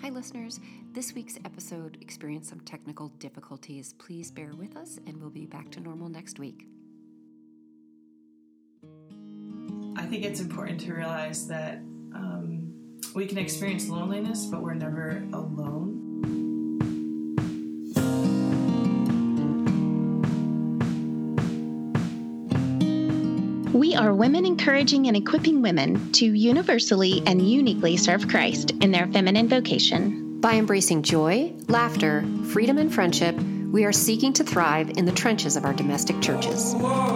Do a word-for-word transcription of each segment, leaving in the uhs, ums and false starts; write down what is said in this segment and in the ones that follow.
Hi, listeners. This week's episode experienced some technical difficulties. Please bear with us, and we'll be back to normal next week. I think it's important to realize that um, we can experience loneliness, but we're never alone. We are women encouraging and equipping women to universally and uniquely serve Christ in their feminine vocation. By embracing joy, laughter, freedom, and friendship, we are seeking to thrive in the trenches of our domestic churches.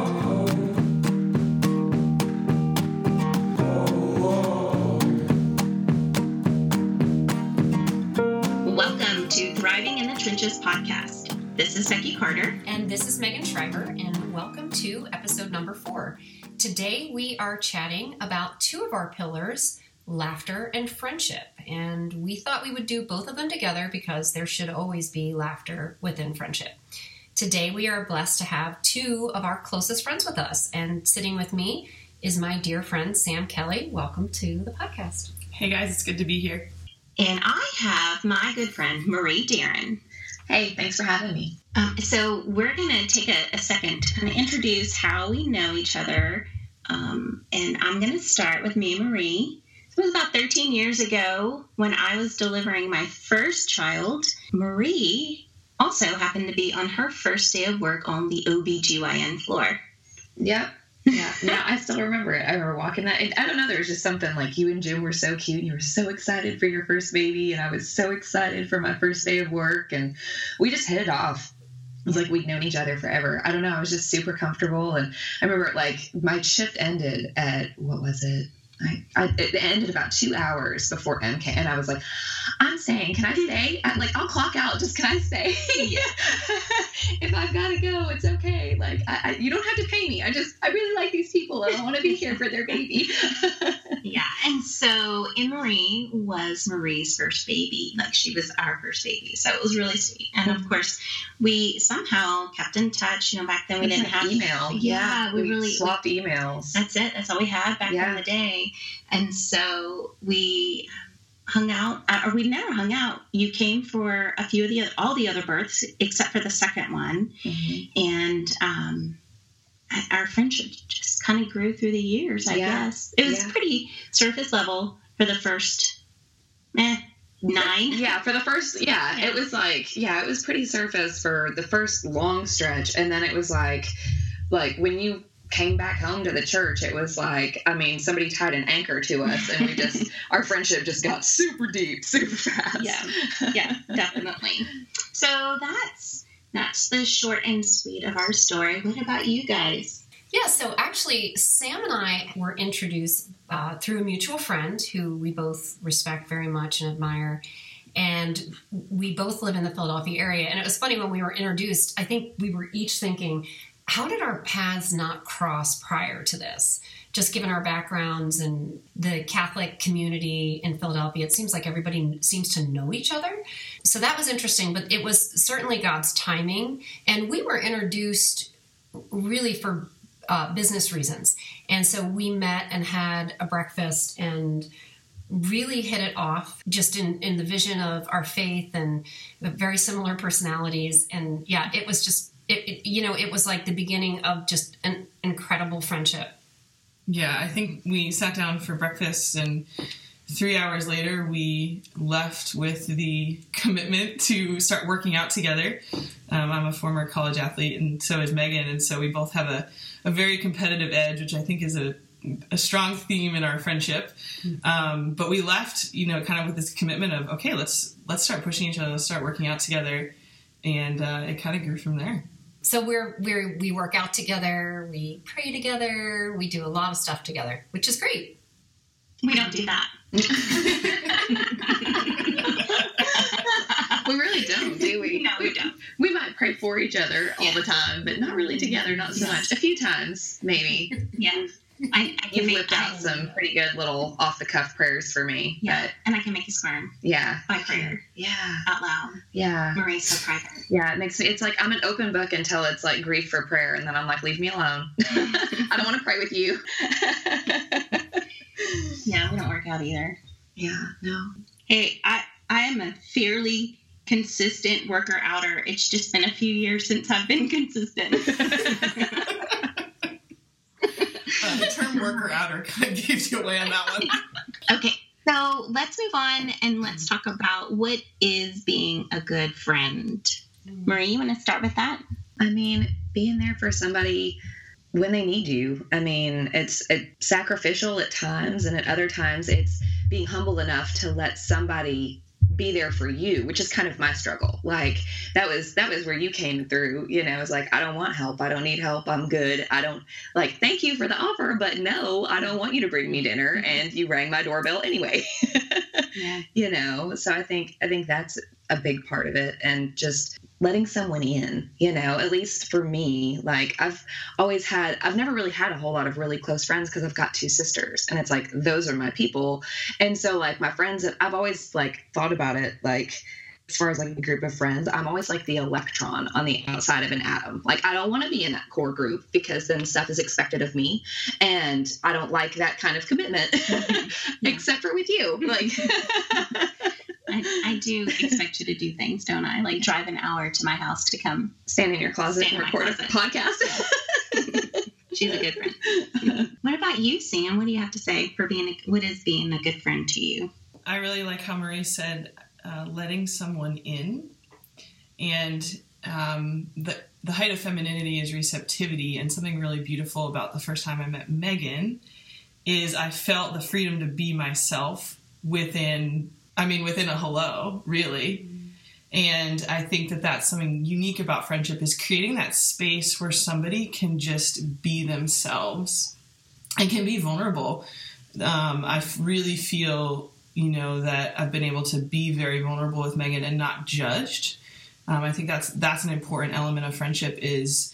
Welcome to Thriving in the Trenches podcast. This is Becky Carter. And this is Megan Schreiber, and welcome to episode number four. Today we are chatting about two of our pillars, laughter and friendship. And we thought we would do both of them together because there should always be laughter within friendship. Today we are blessed to have two of our closest friends with us. And sitting with me is my dear friend, Sam Kelly. Welcome to the podcast. Hey guys, it's good to be here. And I have my good friend, Marie Darren. Hey, thanks for having me. Um, so we're going to take a, a second to kind of introduce how we know each other. Um, and I'm going to start with me and Marie. It was about thirteen years ago when I was delivering my first child. Marie also happened to be on her first day of work on the O B G Y N floor. Yep. Yeah. No, I still remember it. I remember walking that. And I don't know, there was just something like you and Jim were so cute. And you were so excited for your first baby. And I was so excited for my first day of work. And we just hit it off. It was like we'd known each other forever. I don't know. I was just super comfortable. And I remember like my shift ended at, what was it? I, I, it ended about two hours before M K, and I was like, I'm staying. Can I stay? I'm like, I'll clock out. Just can I stay? If I've got to go, it's okay. Like, I, I, you don't have to pay me. I just, I really like these people, and I want to be here for their baby. Yeah. And so Emery was Marie's first baby. Like, she was our first baby. So it was really sweet. And of course, we somehow kept in touch. You know, back then we didn't have email. Yeah, we, we really swapped emails. That's it. That's all we had back Yeah. in the day. And so we hung out, or we never hung out. You came for a few of the, all the other births, except for the second one. Mm-hmm. And um, our friendship just kind of grew through the years, I yeah. guess. It was yeah. pretty surface level for the first, eh, nine. Yeah, for the first, yeah, yeah, it was like, yeah, it was pretty surface for the first long stretch. And then it was like, like when you came back home to the church, it was like, I mean, somebody tied an anchor to us, and we just, our friendship just got super deep, super fast. Yeah, yeah, definitely. So that's, that's the short and sweet of our story. What about you guys? Yeah, so actually, Sam and I were introduced uh, through a mutual friend who we both respect very much and admire. And we both live in the Philadelphia area. And it was funny when we were introduced, I think we were each thinking, how did our paths not cross prior to this? Just given our backgrounds and the Catholic community in Philadelphia, it seems like everybody seems to know each other. So that was interesting, but it was certainly God's timing. And we were introduced really for uh, business reasons. And so we met and had a breakfast and really hit it off just in, in the vision of our faith and very similar personalities. And yeah, it was just, It, it, you know, it was like the beginning of just an incredible friendship. Yeah, I think we sat down for breakfast, and three hours later, we left with the commitment to start working out together. Um, I'm a former college athlete, and so is Megan, and so we both have a, a very competitive edge, which I think is a, a strong theme in our friendship. Um, but we left, you know, kind of with this commitment of, okay, let's let's start pushing each other, let's start working out together, and uh, it kind of grew from there. So we're, we're, we work out together, we pray together, we do a lot of stuff together, which is great. We don't do that. We really don't, do we? No, we don't. We might pray for each other all the time, but not really together, not so much. A few times, maybe. Yeah. I, I can You've make whipped out I, some pretty good little off-the-cuff prayers for me. Yeah, But and I can make you squirm yeah. by prayer Yeah. out loud. Yeah. Marie's so private. Yeah, it makes me, it's like I'm an open book until it's like grief for prayer, and then I'm like, leave me alone. I don't want to pray with you. Yeah, we don't work out either. Yeah, no. Hey, I I am a fairly consistent worker outer. It's just been a few years since I've been consistent. uh, the term worker outer kind of gives you away on that one. Okay, so let's move on and let's talk about what is being a good friend. Marie, you want to start with that? I mean, being there for somebody when they need you. I mean, it's, it's sacrificial at times, and at other times it's being humble enough to let somebody be there for you, which is kind of my struggle. Like that was that was where you came through. You know, it's like, I don't want help. I don't need help. I'm good. I don't like, thank you for the offer, but no, I don't want you to bring me dinner. And you rang my doorbell anyway. Yeah. You know, so I think I think that's a big part of it, and just letting someone in, you know, at least for me, like I've always had, I've never really had a whole lot of really close friends because I've got two sisters, and it's like, those are my people. And so like my friends, I've always like thought about it, like as far as like a group of friends, I'm always like the electron on the outside of an atom. Like I don't want to be in that core group because then stuff is expected of me, and I don't like that kind of commitment, Yeah. except for with you. Like I, I do expect you to do things, don't I? Like drive an hour to my house to come stand in your closet Stand and in my record a closet. podcast. She's a good friend. What about you, Sam? What do you have to say for being a, what is being a good friend to you? I really like how Marie said, uh, letting someone in, and um, the the height of femininity is receptivity. And something really beautiful about the first time I met Megan is I felt the freedom to be myself within, I mean, within a hello, really. And I think that that's something unique about friendship, is creating that space where somebody can just be themselves and can be vulnerable. Um, I really feel, you know, that I've been able to be very vulnerable with Megan and not judged. Um, I think that's, that's an important element of friendship is,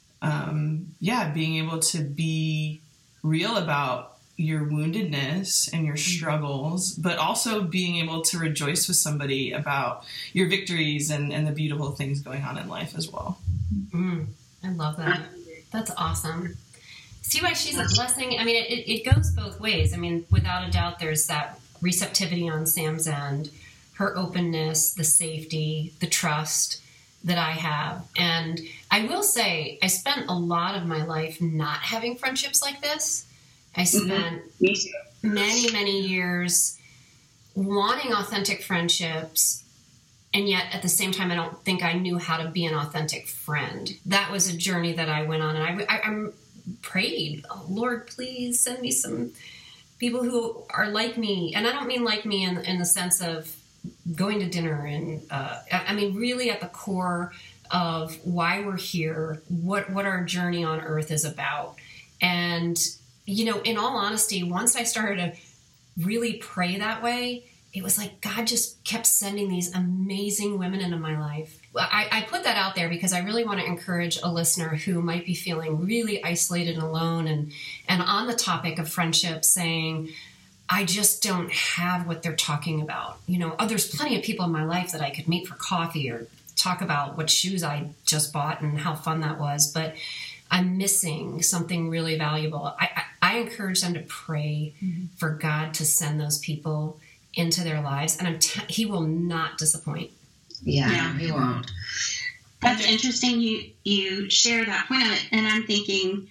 um, yeah, being able to be real about your woundedness and your struggles, but also being able to rejoice with somebody about your victories and, and the beautiful things going on in life as well. Mm, I love that. That's awesome. See why she's a blessing? I mean, it, it goes both ways. I mean, without a doubt, there's that receptivity on Sam's end, her openness, the safety, the trust that I have. And I will say, I spent a lot of my life not having friendships like this. I spent Mm-hmm. many, many years wanting authentic friendships, and yet at the same time, I don't think I knew how to be an authentic friend. That was a journey that I went on, and I, I, I prayed, oh, Lord, please send me some people who are like me. And I don't mean like me in, in the sense of going to dinner, and uh, I mean really at the core of why we're here, what what our journey on earth is about. And you know, in all honesty, once I started to really pray that way, it was like God just kept sending these amazing women into my life. I, I put that out there because I really want to encourage a listener who might be feeling really isolated and alone, and, and on the topic of friendship, saying, I just don't have what they're talking about. You know, oh, there's plenty of people in my life that I could meet for coffee or talk about what shoes I just bought and how fun that was, but I'm missing something really valuable. I, I, I encourage them to pray mm-hmm. for God to send those people into their lives, and I'm t- He will not disappoint. Yeah, Yeah. He won't. That's interesting. You you share that point on it, and I'm thinking,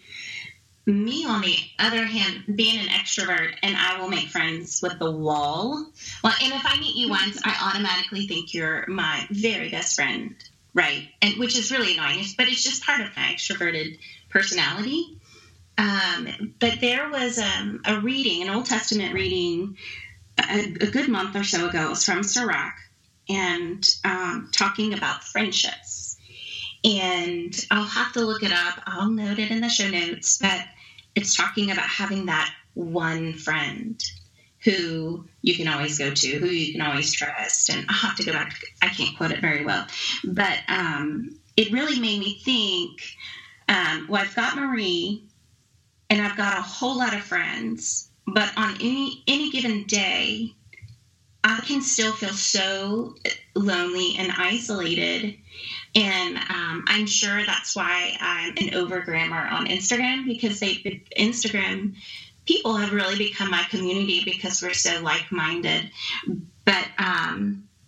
me on the other hand, being an extrovert, and I will make friends with the wall. Well, and if I meet you once, I automatically think you're my very best friend, right? And which is really annoying, but it's just part of my extroverted personality. Um, but there was um, a reading, an Old Testament reading, a, a good month or so ago. It was from Sirach, and um, talking about friendships. And I'll have to look it up. I'll note it in the show notes. But it's talking about having that one friend who you can always go to, who you can always trust. And I'll have to go back. I can't quote it very well. But um, it really made me think, um, well, I've got Marie, and I've got a whole lot of friends. But on any any given day, I can still feel so lonely and isolated. And um, I'm sure that's why I'm an overgrammer on Instagram, because they Instagram people have really become my community because we're so like-minded. But um,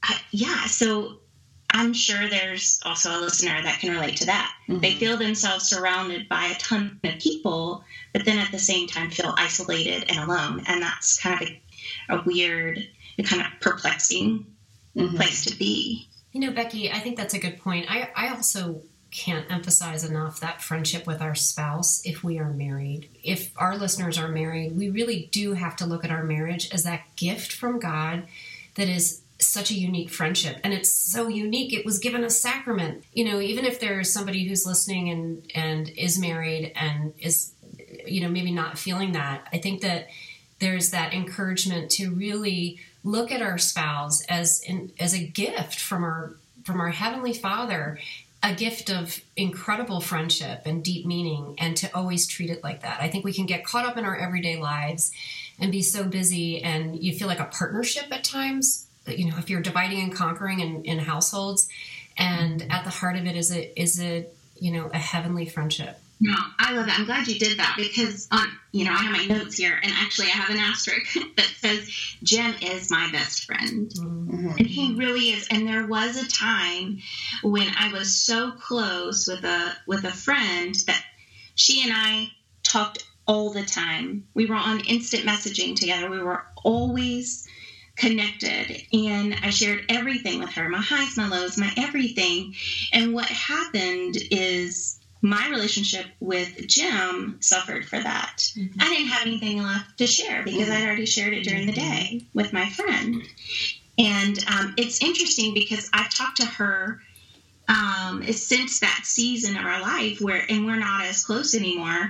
I, yeah, so I'm sure there's also a listener that can relate to that. Mm-hmm. They feel themselves surrounded by a ton of people, but then at the same time feel isolated and alone. And that's kind of a, a weird and kind of perplexing mm-hmm. place to be. You know, Becky, I think that's a good point. I, I also can't emphasize enough that friendship with our spouse if we are married. If our listeners are married, we really do have to look at our marriage as that gift from God that is such a unique friendship. And it's so unique. It was given a sacrament. You know, even if there's somebody who's listening and, and is married and is, you know, maybe not feeling that, I think that there's that encouragement to really look at our spouse as in, as a gift from our from our Heavenly Father, a gift of incredible friendship and deep meaning, and to always treat it like that. I think we can get caught up in our everyday lives and be so busy, and you feel like a partnership at times, you know, if you're dividing and conquering in, in households, and at the heart of it is a, is a, you know, a heavenly friendship. No, I love it. I'm glad you did that because, um, you know, I have my notes here, and actually I have an asterisk that says, Jim is my best friend. Mm-hmm. And he really is. And there was a time when I was so close with a with a friend that she and I talked all the time. We were on instant messaging together. We were always connected, and I shared everything with her, my highs, my lows, my everything. And what happened is my relationship with Jim suffered for that. Mm-hmm. I didn't have anything left to share because I'd already shared it during the day with my friend. And um, it's interesting because I've talked to her um, since that season of our life where, and we're not as close anymore,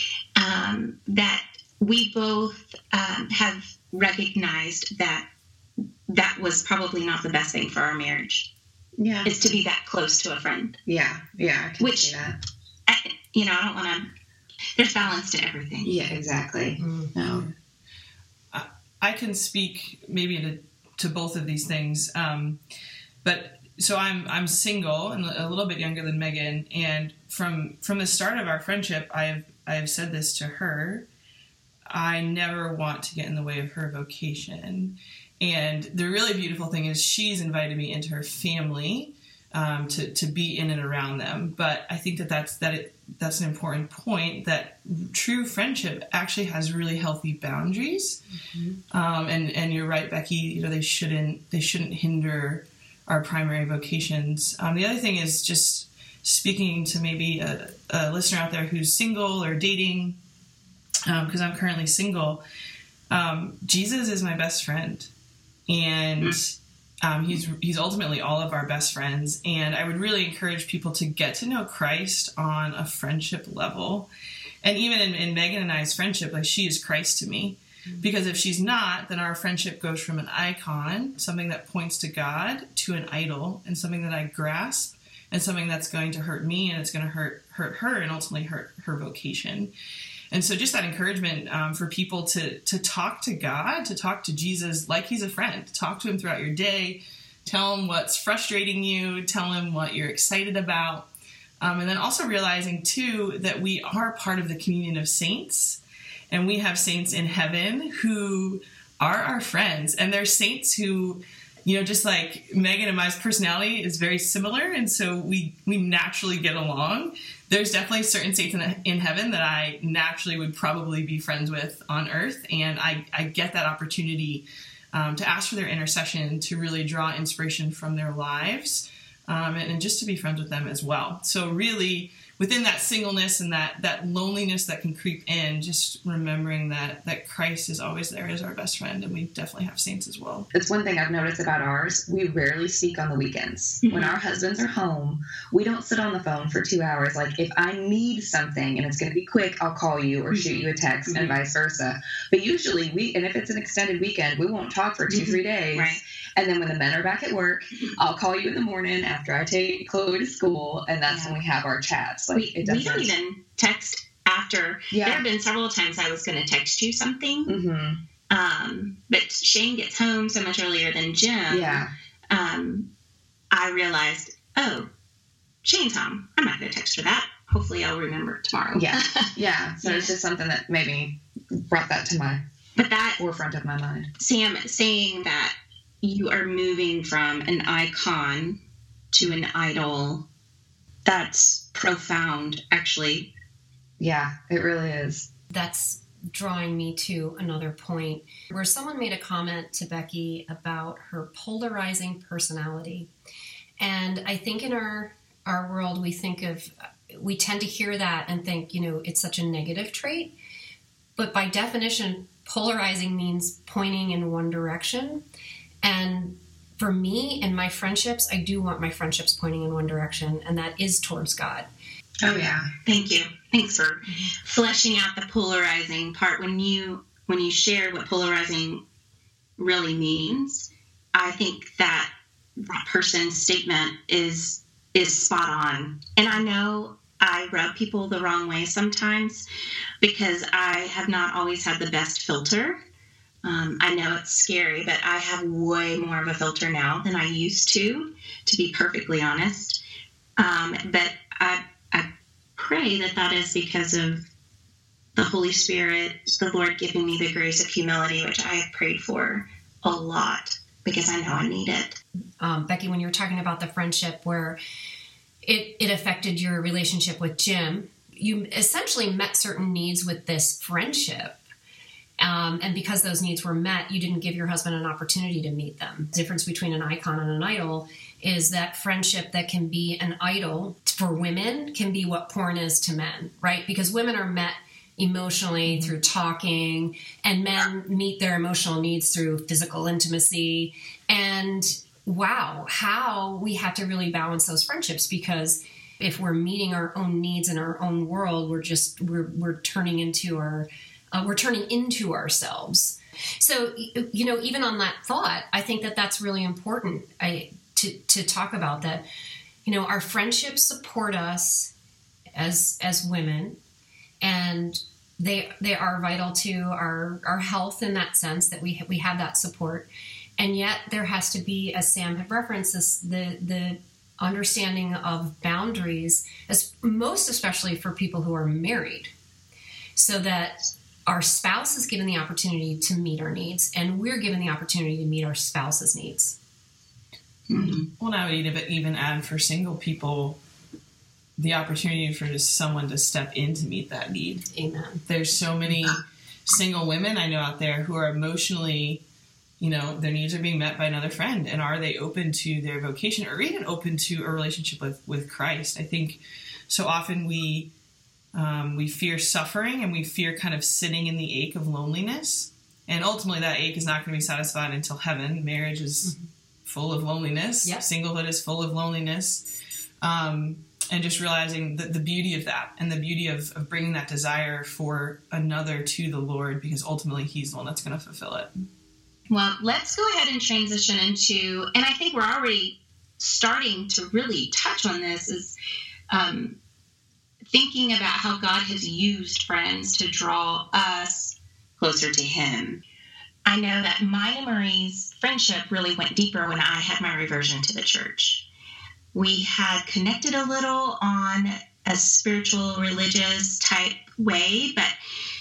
um, that we both um, have recognized that that was probably not the best thing for our marriage. Yeah. Is to be that close to a friend. Yeah. Yeah. I can Which, see that. I, you know, I don't want to, there's balance to everything. Yeah, exactly. Mm-hmm. No. I, I can speak maybe to, to both of these things. Um, but so I'm, I'm single and a little bit younger than Megan. And from, from the start of our friendship, I've, I've said this to her. I never want to get in the way of her vocation. And the really beautiful thing is she's invited me into her family um, to, to be in and around them. But I think that that's, that it, that's an important point, that true friendship actually has really healthy boundaries. Mm-hmm. Um, and, and you're right, Becky, you know, they shouldn't, they shouldn't hinder our primary vocations. Um, the other thing is just speaking to maybe a, a listener out there who's single or dating, because um, I'm currently single. Um, Jesus is my best friend. And um, he's he's ultimately all of our best friends. And I would really encourage people to get to know Christ on a friendship level. And even in, in Megan and I's friendship, like, she is Christ to me. Because if she's not, then our friendship goes from an icon, something that points to God, to an idol, and something that I grasp, and something that's going to hurt me, and it's going to hurt hurt her, and ultimately hurt her vocation. And so just that encouragement um, for people to to talk to God, to talk to Jesus like he's a friend. Talk to him throughout your day. Tell him what's frustrating you. Tell him what you're excited about. Um, and then also realizing, too, that we are part of the communion of saints. And we have saints in heaven who are our friends. And they're saints who, you know, just like Megan and my personality is very similar. And so we, we naturally get along. There's definitely certain saints in, in heaven that I naturally would probably be friends with on earth. And I, I get that opportunity um, to ask for their intercession, to really draw inspiration from their lives, um, and, and just to be friends with them as well. So really, within that singleness and that, that loneliness that can creep in, just remembering that, that Christ is always there as our best friend, and we definitely have saints as well. It's one thing I've noticed about ours. We rarely speak on the weekends. Mm-hmm. When our husbands are home, we don't sit on the phone for two hours. Like, if I need something and it's going to be quick, I'll call you or mm-hmm. shoot you a text, mm-hmm. and vice versa. But usually, we, and if it's an extended weekend, we won't talk for two, mm-hmm. three days. Right. And then when the men are back at work, I'll call you in the morning after I take Chloe to school, and that's yeah. when we have our chats. Like, we, it doesn't, we don't even text after. Yeah. There have been several times I was going to text you something, mm-hmm. um, but Shane gets home so much earlier than Jim. Yeah. Um, I realized, oh, Shane's home. I'm not going to text her that. Hopefully I'll remember tomorrow. Yeah. Yeah. So yeah. It's just something that maybe brought that to my but that forefront of my mind. Sam saying that you are moving from an icon to an idol. That's profound, actually. Yeah, it really is. That's drawing me to another point where someone made a comment to Becky about her polarizing personality. And I think in our, our world, we think of, we tend to hear that and think, you know, it's such a negative trait. But by definition, polarizing means pointing in one direction. And for me and my friendships, I do want my friendships pointing in one direction, and that is towards God. Oh, yeah. Thank you. Thanks for fleshing out the polarizing part. When you when you shared what polarizing really means, I think that that person's statement is is spot on. And I know I rub people the wrong way sometimes because I have not always had the best filter. Um, I know it's scary, but I have way more of a filter now than I used to, to be perfectly honest. Um, but I, I pray that that is because of the Holy Spirit, the Lord giving me the grace of humility, which I have prayed for a lot because I know I need it. Um, Becky, when you were talking about the friendship where it, it affected your relationship with Jim, you essentially met certain needs with this friendship. Um, and because those needs were met, you didn't give your husband an opportunity to meet them. The difference between an icon and an idol is that friendship that can be an idol for women can be what porn is to men, right? Because women are met emotionally through talking, and men meet their emotional needs through physical intimacy. And wow, how we have to really balance those friendships, because if we're meeting our own needs in our own world, we're just, we're, we're turning into our Uh, we're turning into ourselves. So, you know, even on that thought, I think that that's really important I, to, to talk about that. You know, our friendships support us as as women, and they they are vital to our, our health in that sense that we we have that support. And yet there has to be, as Sam had referenced, this, the the understanding of boundaries, as most especially for people who are married, so that our spouse is given the opportunity to meet our needs, and we're given the opportunity to meet our spouse's needs. Mm-hmm. Well, I would even, even add for single people the opportunity for just someone to step in to meet that need. Amen. There's so many single women I know out there who are emotionally, you know, their needs are being met by another friend, and are they open to their vocation or even open to a relationship with, with Christ? I think so often we Um, we fear suffering, and we fear kind of sitting in the ache of loneliness. And ultimately that ache is not going to be satisfied until heaven. Marriage is mm-hmm. full of loneliness. Yep. Singlehood is full of loneliness. Um, and just realizing the, the beauty of that, and the beauty of, of bringing that desire for another to the Lord, because ultimately he's the one that's going to fulfill it. Well, let's go ahead and transition into, and I think we're already starting to really touch on this, is um, thinking about how God has used friends to draw us closer to him. I know that mine and Marie's friendship really went deeper when I had my reversion to the church. We had connected a little on a spiritual, religious type way, but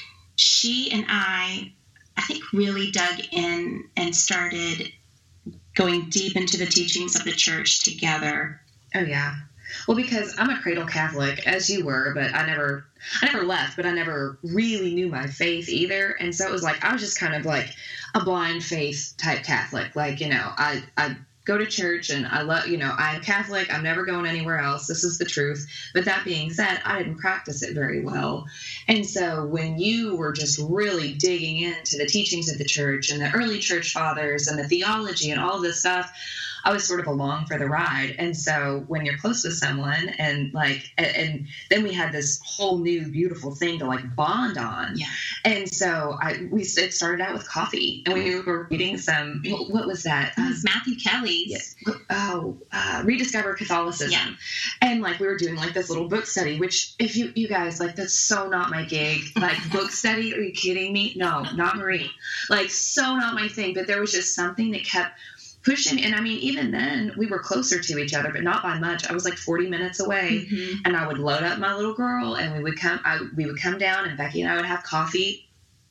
she and I, I think, really dug in and started going deep into the teachings of the church together. Oh, yeah. Well, because I'm a cradle Catholic, as you were, but I never, I never left, but I never really knew my faith either. And so it was like, I was just kind of like a blind faith type Catholic. Like, you know, I, I go to church and I love, you know, I'm Catholic. I'm never going anywhere else. This is the truth. But that being said, I didn't practice it very well. And so when you were just really digging into the teachings of the church and the early church fathers and the theology and all this stuff, I was sort of along for the ride. And so when you're close with someone and like, and, and then we had this whole new beautiful thing to like bond on. Yeah. And so I, we it started out with coffee, and we were reading some, what was that? It was Matthew Kelly's. Yeah. Oh, uh, Rediscover Catholicism. Yeah. And like, we were doing like this little book study, which if you, you guys, like, that's so not my gig. Like, book study? Are you kidding me? No, not Marie. Like, so not my thing. But there was just something that kept pushing. And I mean, even then we were closer to each other, but not by much. I was like forty minutes away, mm-hmm. and I would load up my little girl, and we would come, I, we would come down, and Becky and I would have coffee.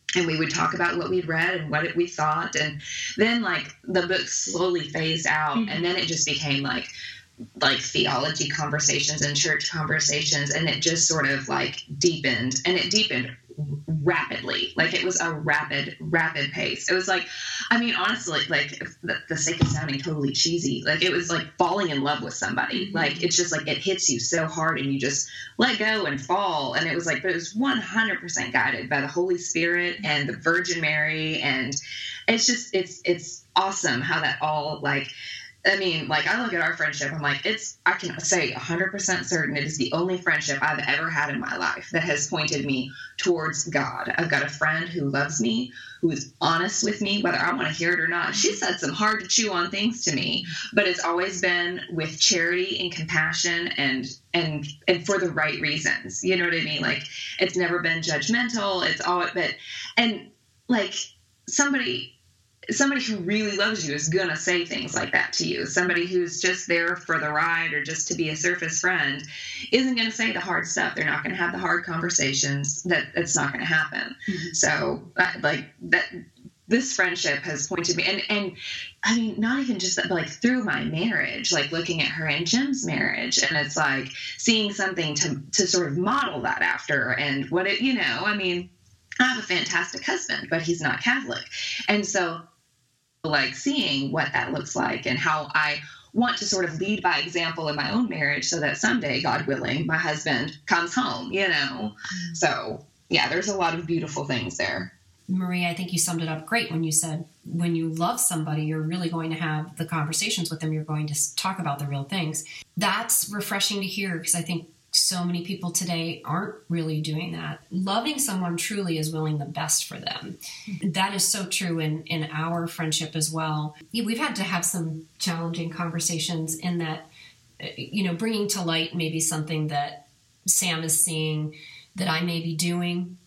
and we would talk about what we'd read and what it, we thought. And then like the book slowly phased out, mm-hmm. and then it just became like like theology conversations and church conversations, and it just sort of like deepened, and it deepened rapidly. Like it was a rapid rapid pace. It was like, I mean, honestly, like the, the sake of sounding totally cheesy, like it was like falling in love with somebody. Like it's just like it hits you so hard and you just let go and fall. And it was like, but it was one hundred percent guided by the Holy Spirit and the Virgin Mary, and it's just it's it's awesome how that all like I mean, like, I look at our friendship, I'm like, it's, I can say one hundred percent certain it is the only friendship I've ever had in my life that has pointed me towards God. I've got a friend who loves me, who is honest with me, whether I want to hear it or not. She said some hard to chew on things to me, but it's always been with charity and compassion and, and, and for the right reasons. You know what I mean? Like, it's never been judgmental. It's all, but, and like somebody, somebody who really loves you is going to say things like that to you. Somebody who's just there for the ride or just to be a surface friend isn't going to say the hard stuff. They're not going to have the hard conversations. That it's not going to happen. Mm-hmm. So like that, this friendship has pointed me, and, and I mean, not even just that, but like through my marriage, like looking at her and Jim's marriage, and it's like seeing something to, to sort of model that after, and what it, you know, I mean, I have a fantastic husband, but he's not Catholic. And so like seeing what that looks like and how I want to sort of lead by example in my own marriage so that someday, God willing, my husband comes home, you know? Mm-hmm. So yeah, there's a lot of beautiful things there. Marie, I think you summed it up great when you said, when you love somebody, you're really going to have the conversations with them. You're going to talk about the real things. That's refreshing to hear, because I think so many people today aren't really doing that. Loving someone truly is willing the best for them. That is so true in, in our friendship as well. We've had to have some challenging conversations in that, you know, bringing to light maybe something that Sam is seeing that I may be doing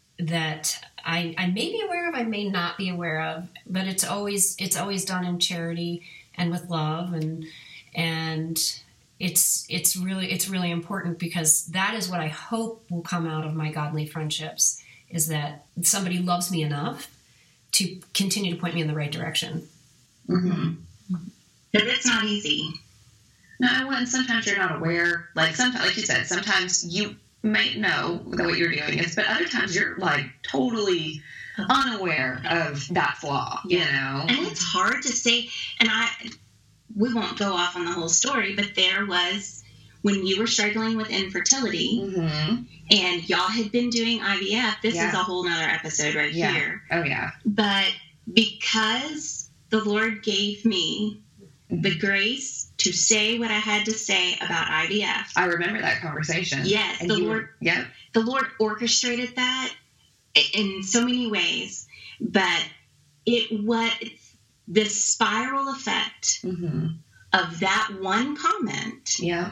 that I, I may be aware of, I may not be aware of, but it's always, it's always done in charity and with love, and, and It's it's really it's really important, because that is what I hope will come out of my godly friendships, is that somebody loves me enough to continue to point me in the right direction. Mm-hmm. Because it's not easy. No, and sometimes you're not aware. Like sometimes, like you said, sometimes you might know that what you're doing is, but other times you're like totally unaware of that flaw. You know, and it's hard to say. And I. We won't go off on the whole story, but there was when you were struggling with infertility, mm-hmm. and y'all had been doing I V F. This yeah. is a whole nother episode right yeah. here. Oh, yeah. But because the Lord gave me the grace to say what I had to say about I V F. I remember that conversation. Yes. And the you, Lord, yeah. the Lord orchestrated that in so many ways, but it was this spiral effect mm-hmm. of that one comment yeah.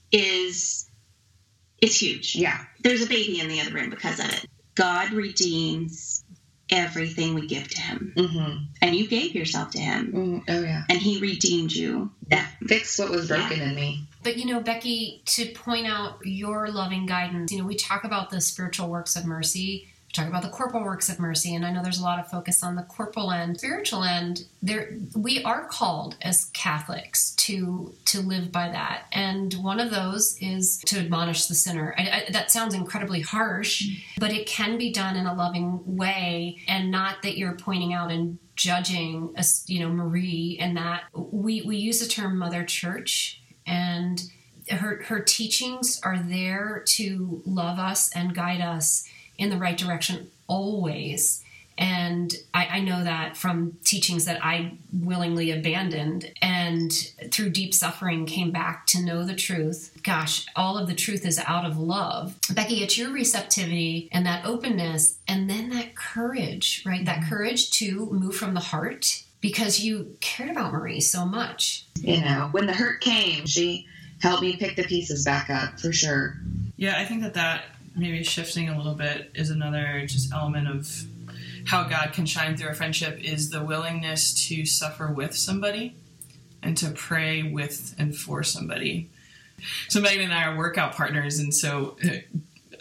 is it's huge. Yeah. There's a baby in the other room because of it. God redeems everything we give to him. Mm-hmm. And you gave yourself to him. Mm-hmm. Oh, yeah. And he redeemed you. That fixed what was broken yeah. in me. But, you know, Becky, to point out your loving guidance, you know, we talk about the spiritual works of mercy. We talk about the corporal works of mercy, and I know there's a lot of focus on the corporal end. Spiritual end, there we are called as Catholics to to live by that, and one of those is to admonish the sinner. I, I, that sounds incredibly harsh, but it can be done in a loving way, and not that you're pointing out and judging, us, you know, Marie, and that we we use the term Mother Church, and her her teachings are there to love us and guide us in the right direction always. And I, I know that from teachings that I willingly abandoned, and through deep suffering came back to know the truth. Gosh, all of the truth is out of love. Becky, it's your receptivity and that openness, and then that courage, right? That courage to move from the heart, because you cared about Marie so much. You know, when the hurt came, she helped me pick the pieces back up, for sure. Yeah, I think that that maybe shifting a little bit is another just element of how God can shine through a friendship, is the willingness to suffer with somebody and to pray with and for somebody. So Megan and I are workout partners, and so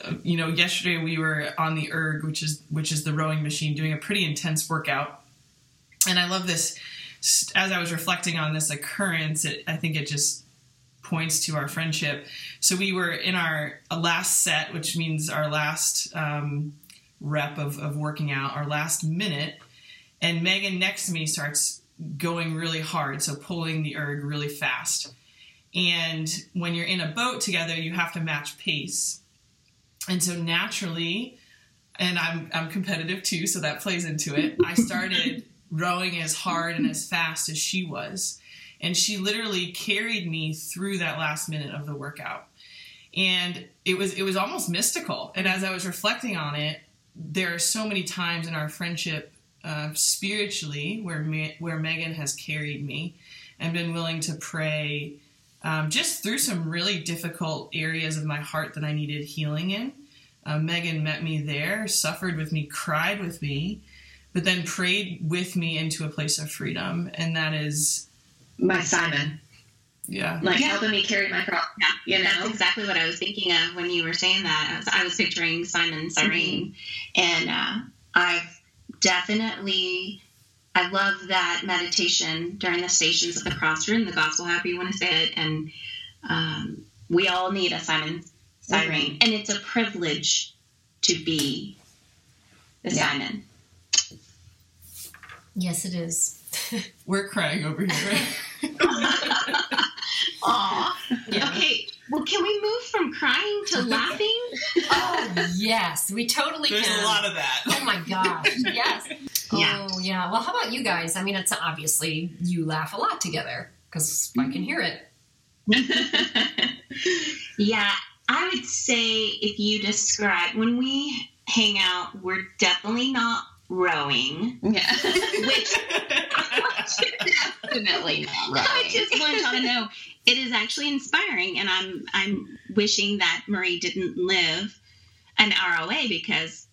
you know, yesterday we were on the erg, which is which is the rowing machine, doing a pretty intense workout. And I love this. As I was reflecting on this occurrence, it, I think it just points to our friendship. So we were in our last set, which means our last um, rep of, of working out, our last minute, and Megan next to me starts going really hard, so pulling the erg really fast. And when you're in a boat together, you have to match pace. And so naturally, and I'm I'm competitive too, so that plays into it, I started rowing as hard and as fast as she was. And she literally carried me through that last minute of the workout. And it was it was almost mystical. And as I was reflecting on it, there are so many times in our friendship uh, spiritually where Me- where Megan has carried me and been willing to pray um, just through some really difficult areas of my heart that I needed healing in. Uh, Megan met me there, suffered with me, cried with me, but then prayed with me into a place of freedom. And that is my Simon. Yeah. Like Yeah. helping me carry my cross. Yeah, You know? that's exactly what I was thinking of when you were saying that. I was, I was picturing Simon Cyrene, and uh, I've definitely, I love that meditation during the Stations of the Cross, or in the Gospel, however you want to say it, and um, we all need a Simon Cyrene, Mhm. and it's a privilege to be the Yeah. Simon. Yes, it is. We're crying over here. Aw. Yeah. Okay, well, can we move from crying to laughing? Oh, yes, we totally There's can. a lot of that. Oh my gosh, yes. Yeah. Oh, yeah. Well, how about you guys? I mean, it's obviously you laugh a lot together because I can hear it. Yeah, I would say if you describe, when we hang out, we're definitely not rowing, Yeah. which Definitely not I right. just want y'all to know it is actually inspiring, and I'm I'm wishing that Marie didn't live an R O A, because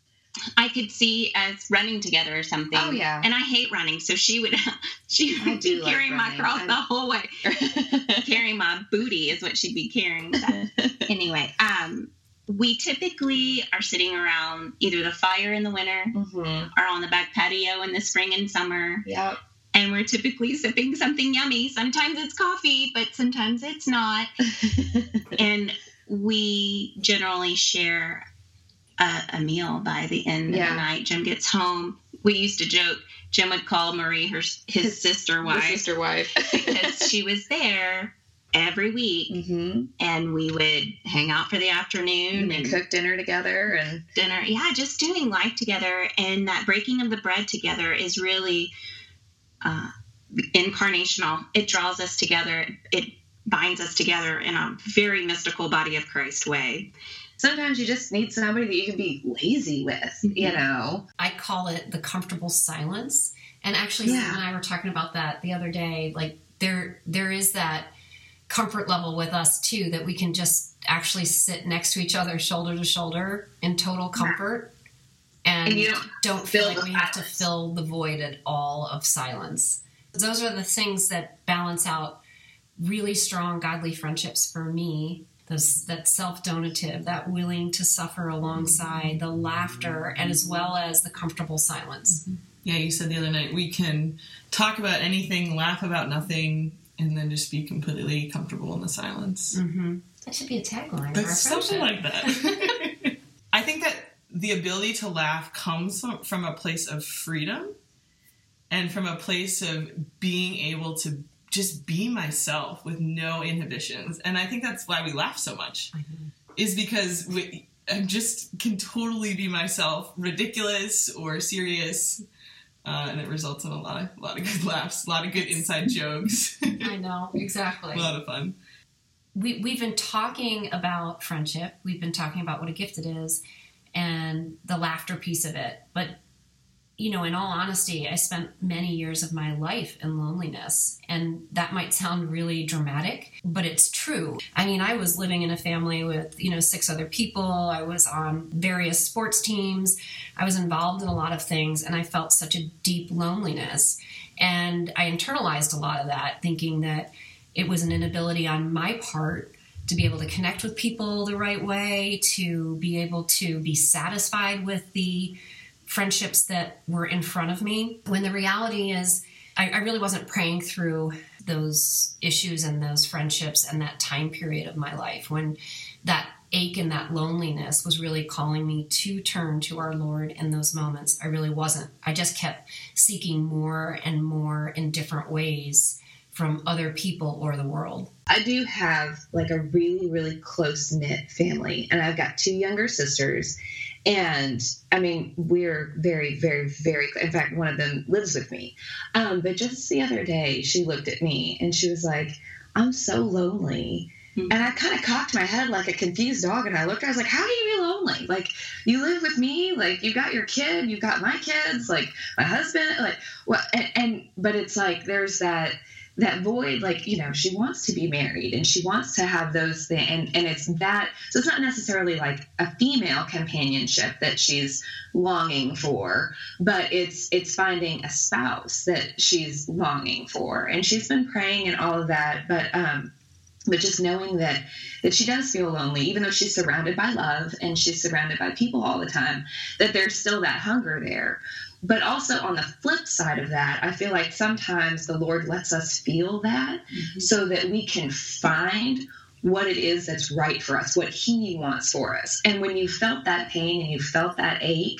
I could see us running together or something. Oh, yeah. And I hate running, so she would she I would do be like carrying my running. cross I'm- the whole way. Carrying my booty is what she'd be carrying. But anyway, um, we typically are sitting around either the fire in the winter Mhm. or on the back patio in the spring and summer, Yep. and we're typically sipping something yummy. Sometimes it's coffee, but sometimes it's not. And we generally share a, a meal by the end Yeah. of the night. Jim gets home. We used to joke, Jim would call Marie her his sister My wife sister wife. because she was there every week, Mm-hmm. and we would hang out for the afternoon And and cook dinner together, and dinner. Yeah, just doing life together, and that breaking of the bread together is really uh, incarnational. It draws us together. It binds us together in a very mystical body of Christ way. sometimes you just need somebody that you can be lazy with, you Mhm. know. I call it the comfortable silence. And actually, Yeah. Sam and I were talking about that the other day. Like there, there is that comfort level with us too, that we can just actually sit next to each other, shoulder to shoulder, in total comfort, and, And you don't don't feel fill like the we have to silence. fill the void at all of silence. Those are the things that balance out really strong godly friendships for me. Those, that self-donative, that willing to suffer alongside, the laughter, and as well as the comfortable silence. Yeah, you said the other night we can talk about anything, laugh about nothing, and then just be completely comfortable in the silence. Mm-hmm. That should be a tagline of our That's something friendship. like that. I think that the ability to laugh comes from, from a place of freedom and from a place of being able to just be myself with no inhibitions. And I think that's why we laugh so much, is because we, I just can totally be myself, ridiculous or serious. Uh, and it results in a lot of a lot of good laughs, a lot of good inside jokes, I know, exactly. a lot of fun. We, we've been talking about friendship. We've been talking about what a gift it is and the laughter piece of it. But, you know, in all honesty, I spent many years of my life in loneliness. And that might sound really dramatic, but it's true. I mean, I was living in a family with, you know, six other people. I was on various sports teams. I was involved in a lot of things, and I felt such a deep loneliness. And I internalized a lot of that, thinking that it was an inability on my part to be able to connect with people the right way, to be able to be satisfied with the friendships that were in front of me. When the reality is, I, I really wasn't praying through those issues and those friendships and that time period of my life when that ache and that loneliness was really calling me to turn to our Lord in those moments. I really wasn't. I just kept seeking more and more in different ways from other people or the world. I do have like a really, really close-knit family, and I've got two younger sisters. And I mean, we're very, very, very, in fact, one of them lives with me. Um, but just the other day, she looked at me and she was like, I'm so lonely. Mm-hmm. And I kind of cocked my head like a confused dog. And I looked, I was like, how can you be lonely? Like, you live with me, like you got your kid, you got my kids, like my husband, like, well, and, and but it's like, there's that, that void, like, you know, she wants to be married and she wants to have those things. And, and it's that, so it's not necessarily like a female companionship that she's longing for, but it's, it's finding a spouse that she's longing for. And she's been praying and all of that. But, um, but just knowing that, that she does feel lonely, even though she's surrounded by love and she's surrounded by people all the time, that there's still that hunger there. But also on the flip side of that, I feel like sometimes the Lord lets us feel that mm-hmm. so that we can find what it is that's right for us, what He wants for us. And when you felt that pain and you felt that ache,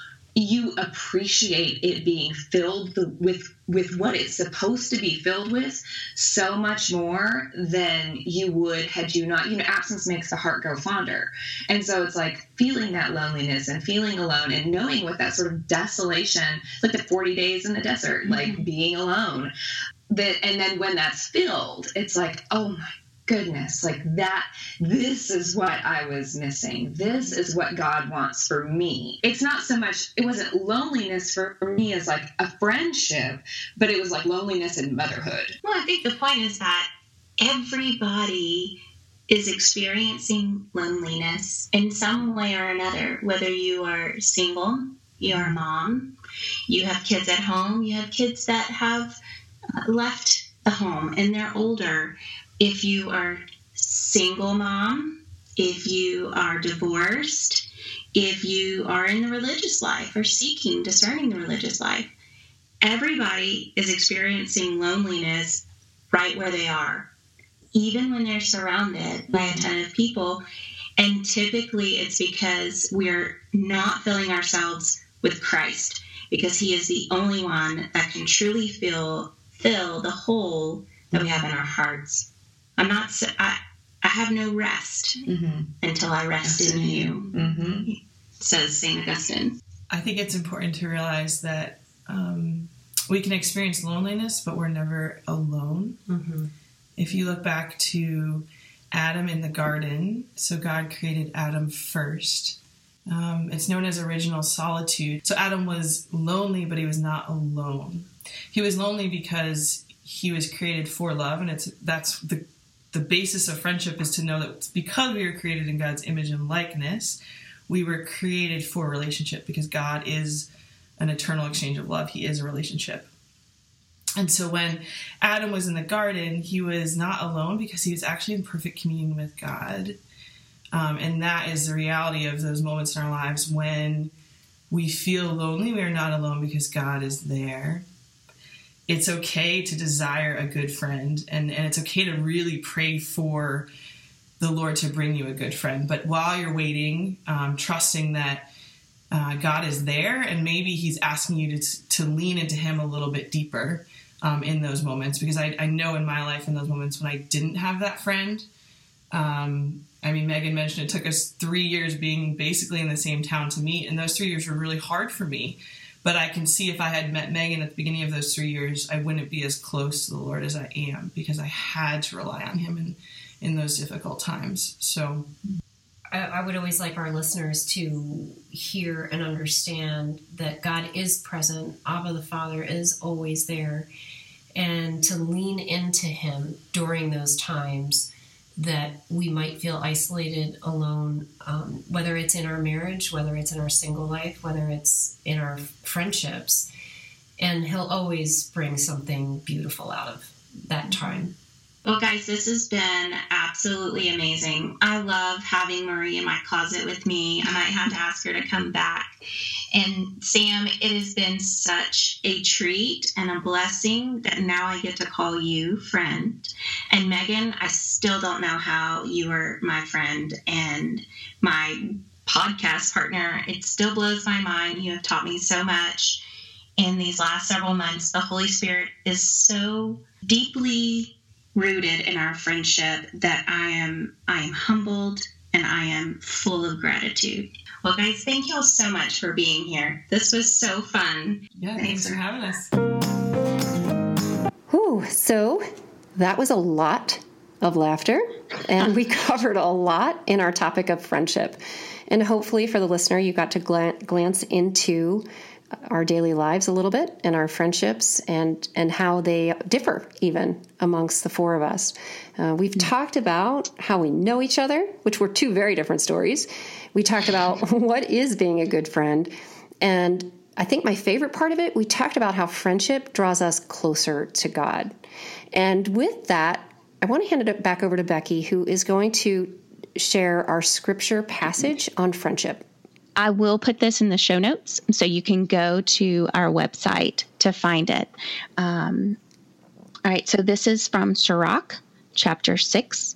you appreciate it being filled with with what it's supposed to be filled with so much more than you would had you not, you know, absence makes the heart grow fonder. And so it's like feeling that loneliness and feeling alone and knowing what that sort of desolation, like the forty days in the desert, mm-hmm. like being alone. That, and then when that's filled, it's like, oh my goodness, like that, this is what I was missing. This is what God wants for me. It's not so much, it wasn't loneliness for, for me as like a friendship, but it was like loneliness in motherhood. Well, I think the point is that everybody is experiencing loneliness in some way or another, whether you are single, you're a mom, you have kids at home, you have kids that have left the home and they're older. If you are single mom, if you are divorced, if you are in the religious life or seeking, discerning the religious life, everybody is experiencing loneliness right where they are, even when they're surrounded by a ton of people. And typically it's because we're not filling ourselves with Christ, because He is the only one that can truly fill, fill the hole that we have in our hearts. I'm not, I, I have no rest mm-hmm. until I rest in You, mm-hmm. says Saint Augustine. I think it's important to realize that um, we can experience loneliness, but we're never alone. Mm-hmm. If you look back to Adam in the garden, so God created Adam first. Um, it's known as original solitude. So Adam was lonely, but he was not alone. He was lonely because he was created for love, and it's that's the the basis of friendship is to know that because we were created in God's image and likeness, we were created for a relationship, because God is an eternal exchange of love. He is a relationship. And so when Adam was in the garden, he was not alone because he was actually in perfect communion with God. Um, and that is the reality of those moments in our lives when we feel lonely. We are not alone because God is there. It's okay to desire a good friend, and, and it's okay to really pray for the Lord to bring you a good friend. But while you're waiting, um, trusting that uh, God is there, and maybe He's asking you to, to lean into Him a little bit deeper um, in those moments. Because I, I know in my life, in those moments when I didn't have that friend, um, I mean, Megan mentioned it took us three years being basically in the same town to meet, and those three years were really hard for me. But I can see if I had met Megan at the beginning of those three years, I wouldn't be as close to the Lord as I am, because I had to rely on Him in, in those difficult times. So I, I would always like our listeners to hear and understand that God is present. Abba the Father is always there, and to lean into Him during those times that we might feel isolated, alone, um, whether it's in our marriage, whether it's in our single life, whether it's in our friendships. And He'll always bring something beautiful out of that time. Well, guys, this has been absolutely amazing. I love having Marie in my closet with me. I might have to ask her to come back. And Sam, it has been such a treat and a blessing that now I get to call you friend. And Megan, I still don't know how you are my friend and my podcast partner. It still blows my mind. You have taught me so much in these last several months. The Holy Spirit is so deeply rooted in our friendship that I am I am humbled and I am full of gratitude. Well, guys, thank you all so much for being here. This was so fun. Yeah, thanks, thanks for having us. Whew, so that was a lot of laughter, and we covered a lot in our topic of friendship. And hopefully for the listener, you got to glan- glance into our daily lives a little bit and our friendships and, and how they differ even amongst the four of us. Uh, we've mm-hmm. talked about how we know each other, which were two very different stories. We talked about what is being a good friend. And I think my favorite part of it, we talked about how friendship draws us closer to God. And with that, I want to hand it back over to Becky, who is going to share our scripture passage on friendship. I will put this in the show notes so you can go to our website to find it. Um, all right, so this is from Sirach, chapter six,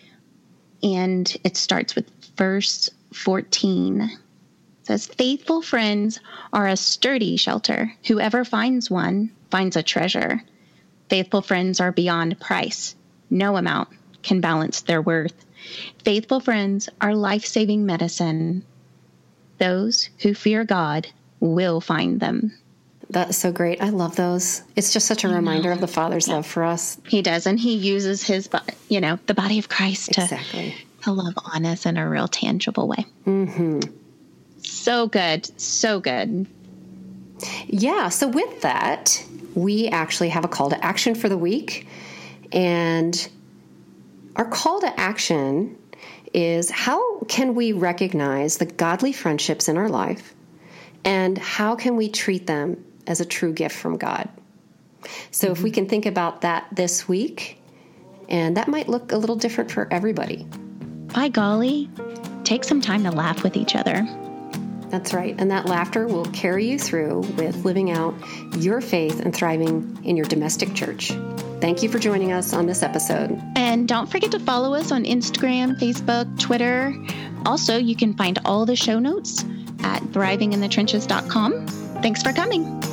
and it starts with verse fourteen. It says, "Faithful friends are a sturdy shelter. Whoever finds one finds a treasure. Faithful friends are beyond price. No amount can balance their worth. Faithful friends are life-saving medicine. Those who fear God will find them." That's so great. I love those. It's just such a reminder of the Father's yeah. love for us. He does, and he uses his, you know, the body of Christ to, exactly. to love on us in a real tangible way. Mm-hmm. So good. So good. Yeah. So with that, we actually have a call to action for the week. And our call to action is, how can we recognize the godly friendships in our life, and how can we treat them as a true gift from God? So mm-hmm. if we can think about that this week, and that might look a little different for everybody. By golly, take some time to laugh with each other. That's right. And that laughter will carry you through with living out your faith and thriving in your domestic church. Thank you for joining us on this episode. And don't forget to follow us on Instagram, Facebook, Twitter. Also, you can find all the show notes at thriving in the trenches dot com. Thanks for coming.